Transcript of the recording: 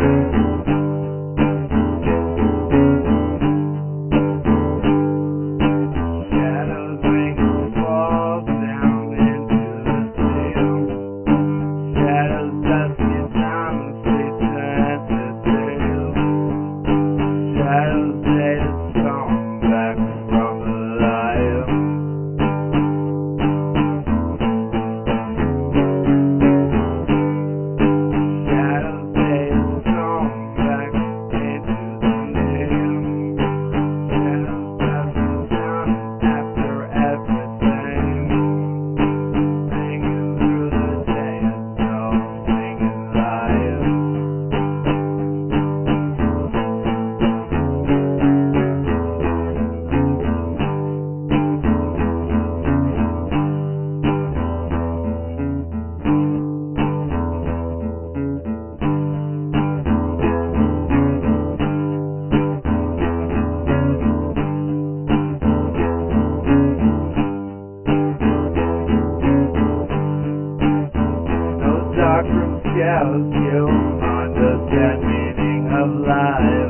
Shadows ring and fall down into the sea. Shadows dust your diamond sleep sensitive. Shadows say it's come back from alive. Shadows say it's come back into the dream. Shadows dust your diamond after everything. Singing through the day, it's all singing live. No dark room scares you, understand meaning of life.